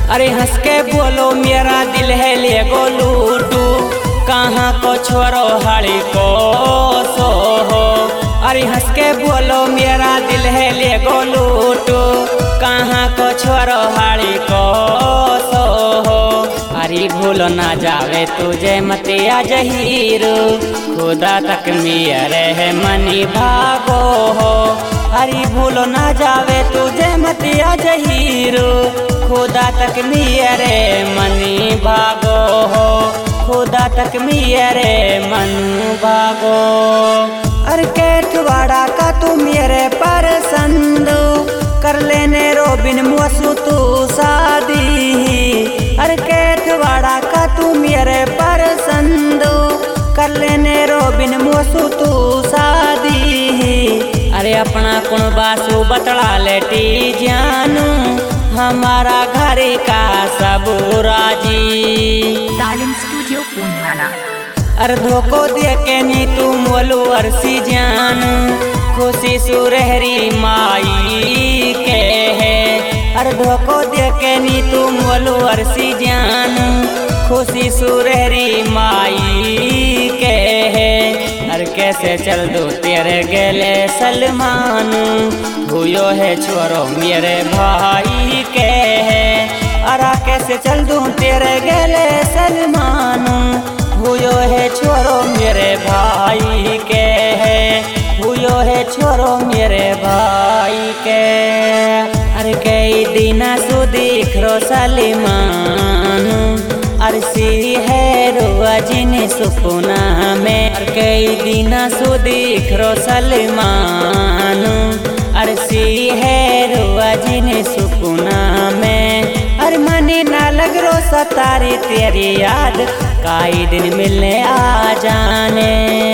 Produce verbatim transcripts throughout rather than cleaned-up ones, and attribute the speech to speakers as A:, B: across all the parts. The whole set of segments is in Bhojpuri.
A: अरे हंस के बोलो मेरा दिल है ले गो लूटू, कहाँ को छोरो हाड़ी को सो हो। अरे हंस के बोलो मेरा दिल है ले गो लूटू, कहाँ को छोरो हाड़ी को सो हो। अरे भूल ना जावे तुझे मतिया जहीरो, खुदा तक मेरे है मनी भागो हो। अरे भूल ना जावे तुझे मतिया जहीरो, खुदा तक मेरे मनी भागो हो। खुदा तक मेरे मन भागो। अरे केठवाड़ा का तू मेरे पसंद, कर लेने रोबिन मुसु तू शादी। अरे केठवाड़ा का तू मेरे पसंद, कर लेने रोबिन मुसु तू शादी। अरे अपना कुण बासु बतला लेटी जानू, हमारा घर का सब राजी।
B: तालीम स्टूडियो पुंजाना।
A: अर्धों को दे के नी तू मोलू अरसी जान, खुशी सुरहरी माई के है। अर्धों को दे के नी तू मोलू अरसी जान, खुशी सुरहरी माई के है। अरे कैसे चल दो तेरे गेले सलमान, हुयो है छोरो मेरे भाई के है। अरा कैसे चल दूं तेरे गेले सलमान, हुयो है छोरो मेरे भाई के है। हुयो है छोरो मेरे भाई के। अरे कई दिना सु दिख रो सलमान, अरसी है रुआ जिन सुपुना में। अरे कई दिना सु दिख रो सलमान, अरसी है रुआ जिन सुपुना में। अरे मनी ना लग रो सतारी तेरी याद, काई दिन मिलने आ जाने।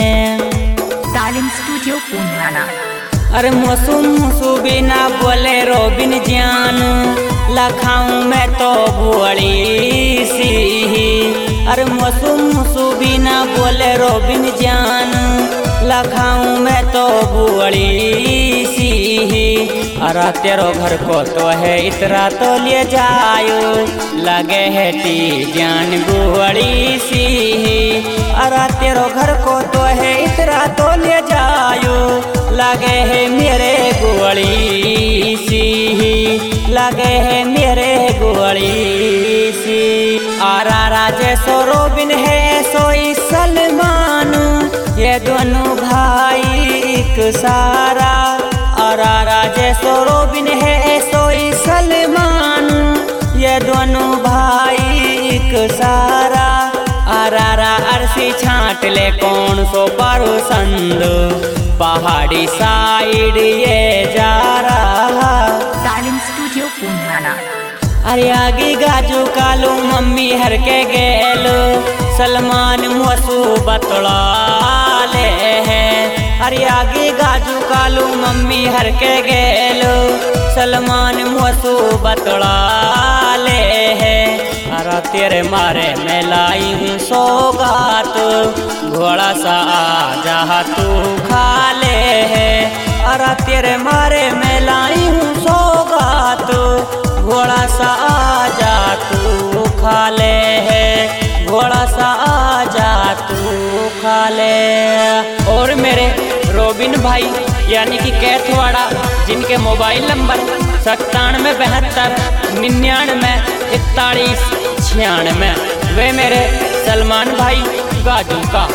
B: तालीम स्टूडियो पुंजाना।
A: अरे मोसू मोसू बिना बोले रोबिन जान, लखाऊं मैं तो बुआड़ी सी। अरे मोसू मोसू बिना बोले रोबिन जान, लखाऊं मैं तो बुआड़ी सी। अरा तेरो घर को तो है इतरा तो ले जायो, लगे है टी जान बुआड़ी सी। अरा तेरो घर को तो है इतरा तो ले जायो, लगे है मेरे बुआड़ी सी। लगे है मेरे बुआड़ी सी। आरा राजे सो रोबिन है सोई सलमान, ये दोनों भाई एक सारा। आरा राजे सो रोबिन है सोई सलमान, ये दोनों भाई एक सारा। आरा अरसी छाट ले कौन सो पसंद, पहाड़ी साइड ये जा रहा।
B: तालीम स्टूडियो पुंजाना।
A: अरे आगे गाजू कालू मम्मी हर के गेलो, सलमान मोसू बतला ले है। अरे आगे गाजू कालू मम्मी हर के गेलो, सलमान मोसू बतला ले है। अरे तेरे मारे मैं लाई हूँ सौगात, घोड़ा सा आजा तू खा ले है। अरे तेरे मारे मैं लाई हूँ सौगात, घोड़ा सा आजा तू खा ले है। घोड़ा सा आजा तू खा ले। और मेरे रोबिन भाई यानी कि कैथवाड़ा, जिनके मोबाइल नंबर सत्तानवे बहत्तर निन्यानवे इकतालीस छियानवे, वे मेरे सलमान भाई गाजू का।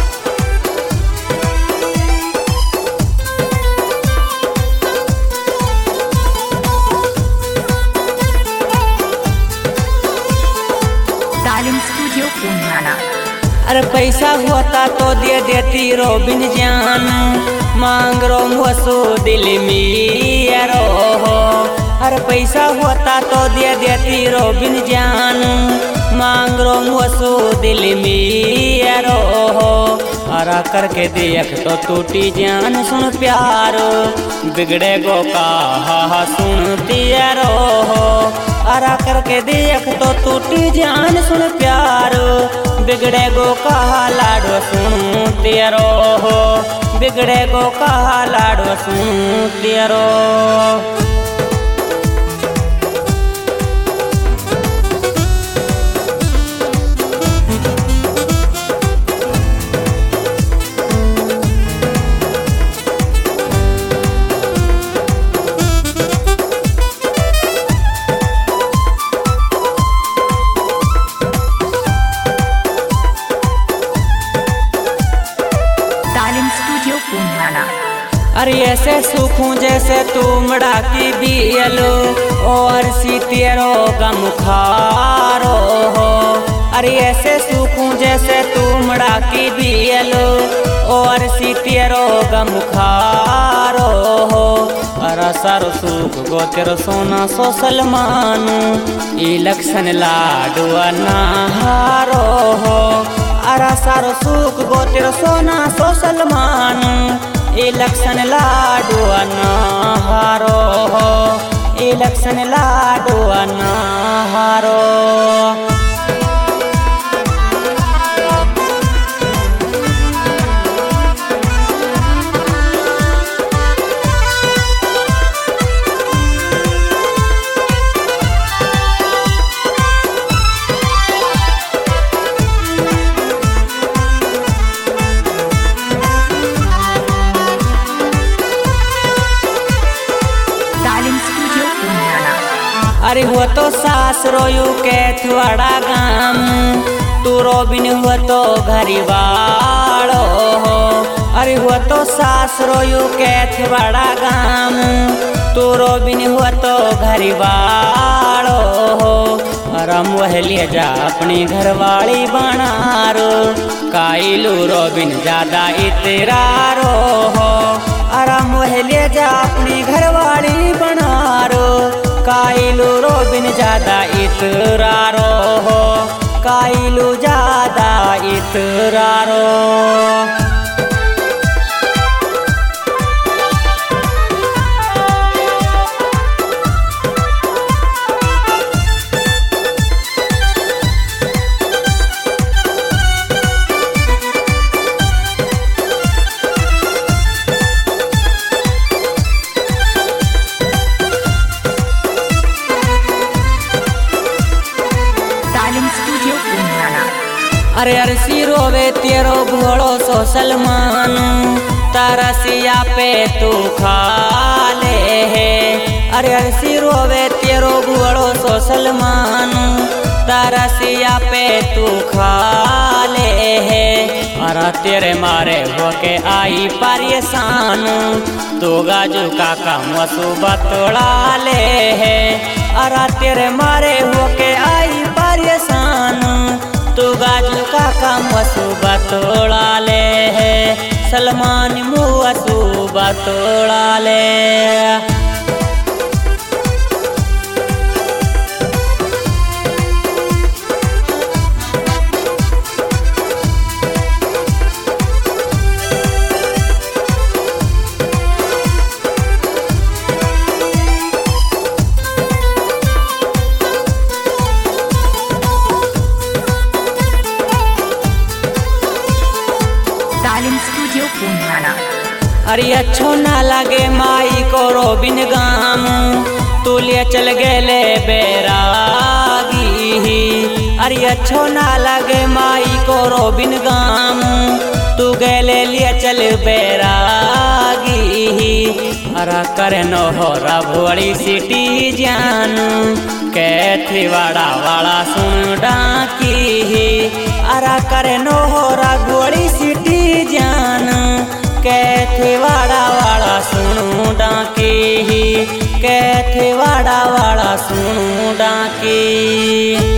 B: तालीम स्टूडियो पुंजाना।
A: अरे पैसा होता तो दे देती रोबिन जान, मांग रो मोसू दिल मेरो हो। अरे पैसा होता तो दे देती रोबिन जान, मांग रो मोसू दिल मेरो हो। अरा करके देख तो टूटी जान सुन प्यारो, बिगड़े गो का सुन तेरो हो। अरा करके देख तो टूटी जान सुन प्यारो, बिगड़े गो का लाडो सुन तेरो हो। बिगड़े गो का लाडो सुन तेरो। ऐसे सूखूं जैसे तुमड़ा की बियलो और सी तेरो गम खारो हो। अरे ऐसे सूखूं जैसे तुमड़ा की बियलो और सी तेरो गम खारो हो। अरा सारो सूख गो तेरो सोना सो सलमान इलेक्शन लाडुआ नहारो हो। अरा सारो सूख गो तेरो सोना सो सलमान इलेक्शन लाडुआ नहारो हो। इलेक्शन लाडुआ नहारो। अरे हुआ तो सास रोयू के थुआड़ा गाम तू रोबिन हुआ तो घरी वाड़ो हो। अरे हुआ तो सास रोयू के थुआड़ा गाम तू रोबिन हुआ तो घरी वाड़ो हो। रम वहलिए जा अपनी घरवाली बनारो काइलू रोबिन ज्यादा इतरारो हो। आराम वहलिए जा अपनी घरवाली बनारो काइलू रोबिन ज्यादा इतरारो हो। काइलू ज्यादा इतरारो। अरे अरसी रोवे तेरो भोड़ो सो सलमान तारा सिया पे तू खा ले है। अरे अरसी रोवे तेरो भोड़ो सो सलमान तारा सिया पे तू खा ले है। अरे तेरे मारे होके आई परेशान तू गाजू काका मसूबा तोड़ा ले है। अरे तेरे मारे होके आई परेशान तू गाजू काका मसूबा तोड़ा ले है। सलमान मुआ सूबा तोड़ा ले। अरे अच्छो ना लगे माई को रोबिन गाम तू ले चल गेले बैरागी। अरे अच्छो ना लगे माई को रोबिन गाम तू गेले लिए चल बैरागी। अरा करे नो हो रबड़ी सिटी जान कैथी वाड़ा वाड़ा सुन डाकी। अरा करे नो हो रबड़ी सिटी जान कैथे वाड़ा वाड़ा सुनू डाकी। कैथे वाड़ा वाड़ा सुनू डाकी।